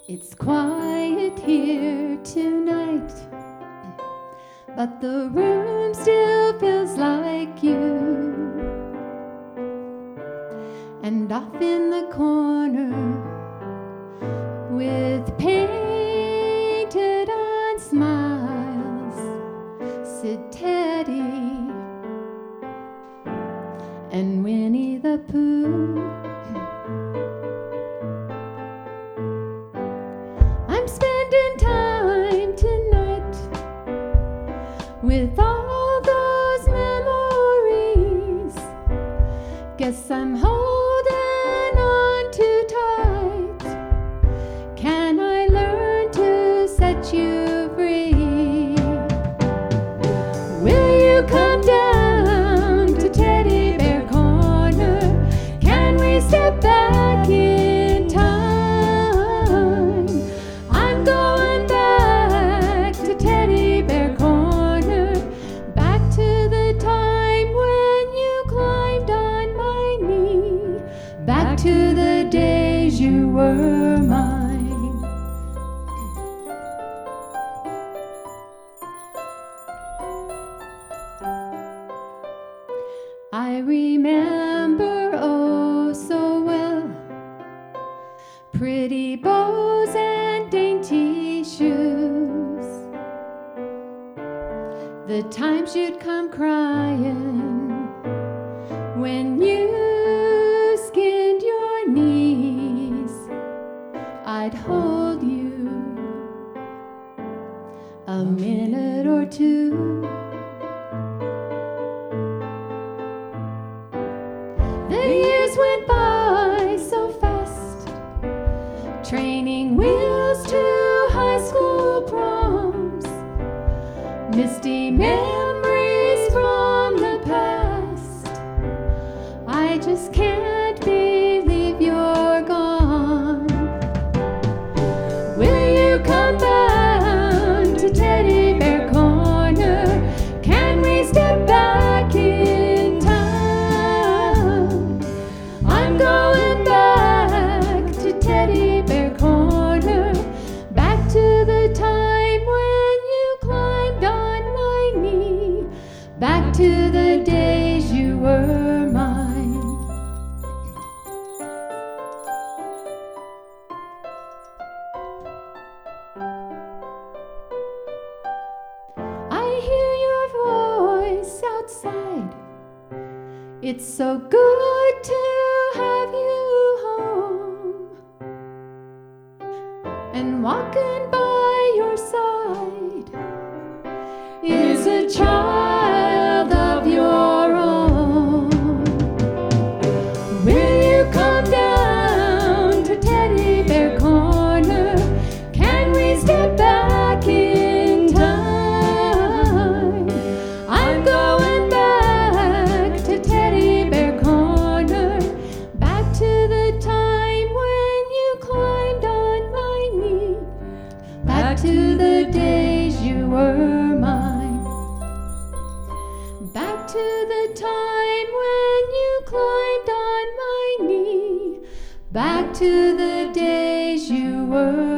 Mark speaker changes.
Speaker 1: It's quiet here tonight, but the room still feels like you. And off in the corner, with painted on smiles, sit Teddy and Winnie the Pooh. I'm spending time tonight with all those memories. Guess I'm holding on too tight. Can I learn to set you free? Will you come down to Teddy Bear Corner? Can we step back in time? I'm going back to Teddy Bear Corner, back to the time when you climbed on my knee, back to the days you were mine. I remember oh so well, pretty bows and dainty shoes, the times you'd come crying when you skinned your knees. I'd hold you a minute or two. The years went by so fast, training wheels to high school proms, misty memories from the past. I just can't believe you're gone. Will you come down to Teddy Bear Corner? Can we step back in time? I'm going back to Teddy Bear Corner, back to the time when you climbed on my knee, back to the days you were mine. I hear your voice outside. It's so good to have you home, and walking by your side is a child of your own. Will you come down to Teddy Bear Corner? Can we step back in time? I'm going back to Teddy Bear Corner, back to the time when you climbed on my knee, back to the days you were mine, back to the time when you climbed on my knee, back to the days you were